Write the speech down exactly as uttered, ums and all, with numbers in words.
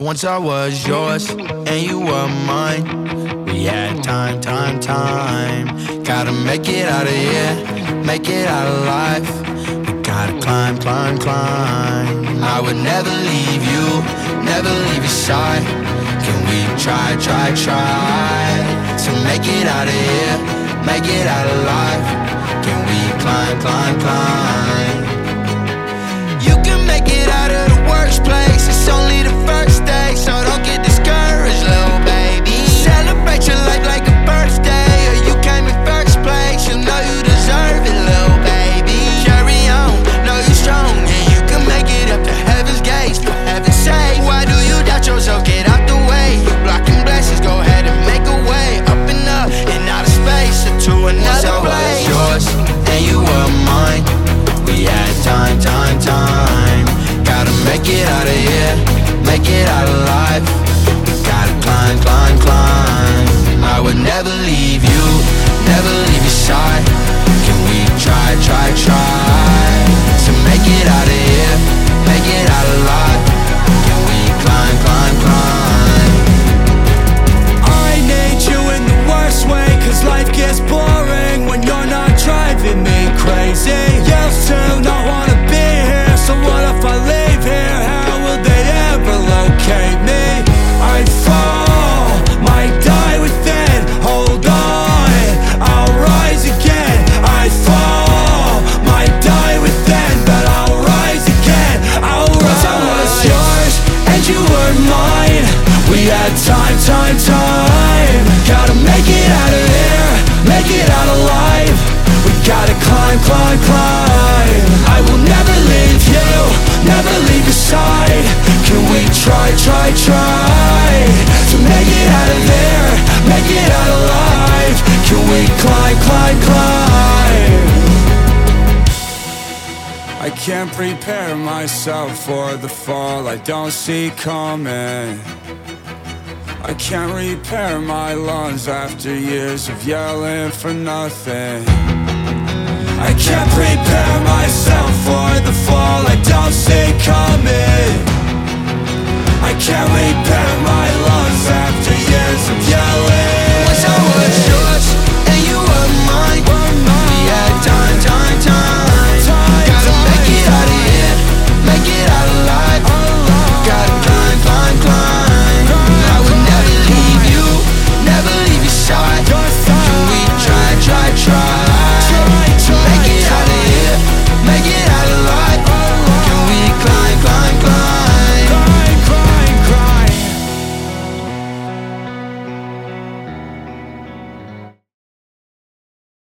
Once I was yours and you were mine. We had time, time, time. Gotta make it out of here, make it out alive. We gotta climb, climb, climb. I would never leave you, never leave your side. Can we try, try, try to make it out of here, make it out alive? Can we climb, climb, climb? You can make it out of the worst place. It's only the first day, so don't get discouraged, little baby. Celebrate your life like a birthday, or you came in first place. You know you deserve it, little baby. Carry on, know you're strong, and you can make it up to heaven's gates. For heaven's sake, why do you doubt yourself? Get out the way. You blocking blessings, go ahead and make a way. Up and up, and out of space, or to another place. Yours, and you were mine. We had time, time, time. Gotta make it out of here, make it out alive. Gotta climb, climb, climb. I would never leave you, never leave your side. Can we try, try, try to make it out of here, make it out alive? Can we climb, climb, climb? I need you in the worst way, cause life gets boring when you're not driving me crazy. Used to not wanna be here, so what if I leave here? How will they ever locate me? I'd fall, might die within. Hold on, I'll rise again. I'd fall, might die within, but I'll rise again. I'll rise. I was yours and you were mine. We had time, time, time. Gotta make it out of here, make it out alive. We gotta climb, climb, climb. I will never leave you, never leave your side. Can we try, try, try to make it out of there, make it out alive? Can we climb, climb, climb? I can't prepare myself for the fall I don't see coming. I can't repair my lungs after years of yelling for nothing. I can't prepare myself for the fall I don't see coming. I can't repair